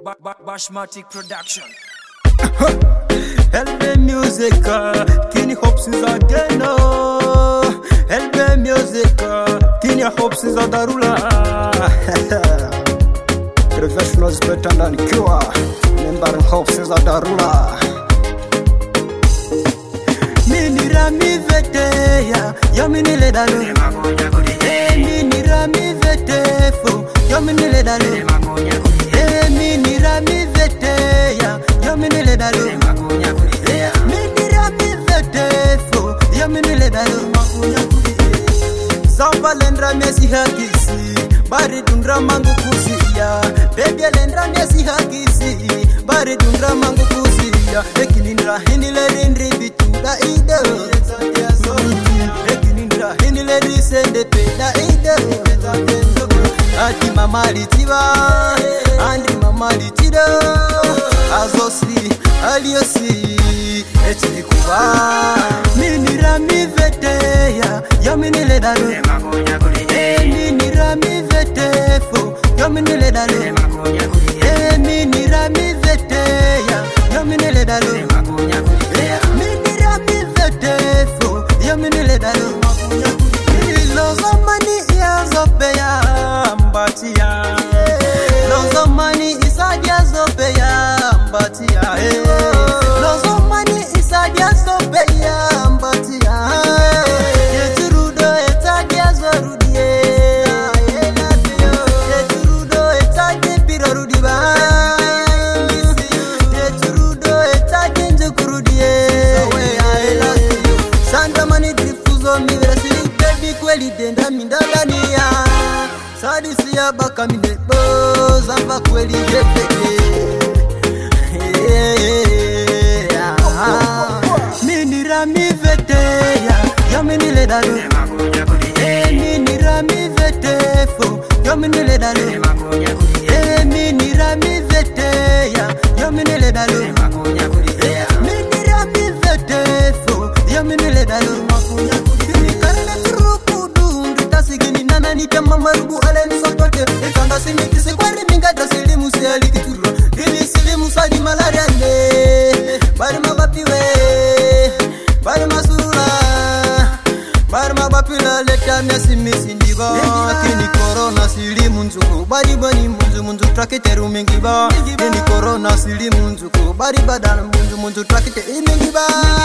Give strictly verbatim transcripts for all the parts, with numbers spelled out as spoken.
Bashmatic production. L B music, Kini Hopes is again. L B music, Kini Hopes is a darula. Professionals better than cure. Remember Hopes is a darula. Mini rami vete ya, yo mini le dalu. Mini rami vete fo, yo mini le dalu. Mini rami vete ya, yo mini le dalu. Mini rami vete fo, yo mini le dalu. Zamba lendra mesi hakisi, bari dundra mangu kusiya. Baby lendra mesi hakisi, bari dundra mangu kusiya. Ekinindra hinile rindri bitunda ide. Ekinindra hinile risende peda ide. Ati mama litiba, andi mama litida. Azosi, aliosi, eti kuba. Mini rami vete ya, yo mini le dalu. Mini rami vete fo, yo mini le dalu. Mini rami vete ya, yo mini le dalu. Mini rami vete fo, yo mini le dalu. Lozo mani ya zope ya mbatia. Lozo mani isadia zope ya mbatia. Lozo mani isadia zope ya mbatia. Yeturudo etadia zorudie. Yeturudo etadia pirorudiba. Yeturudo etadia njukurudie. Santa mani drifuzo mivresi. Kweli denda mindalania sadisi ya baka mindebo zamba kweli jefeke mini rami vete ya yo mini le dalu mini rami vete fo yo mini le dalu mini rami vete ya yo mini le dalu mini rami vete fo yo mini le dalu Nita mamarubu aleni sotote Ekanga simiti sekwari minga drasili musiali kituro Dili sili musadi malaria ne Bari mabapiwe Bari masurula Bari mabapila leta miasi misi ndiba Kini korona sili munzuku Bari bani munzu munzu trakiteru mingiba Kini korona sili munzuku Bari badana munzu munzu trakite imingiba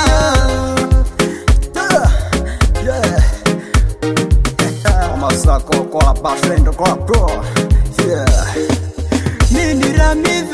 Yeah Masako kwa bashendo kwa kwa yeah. Mini rami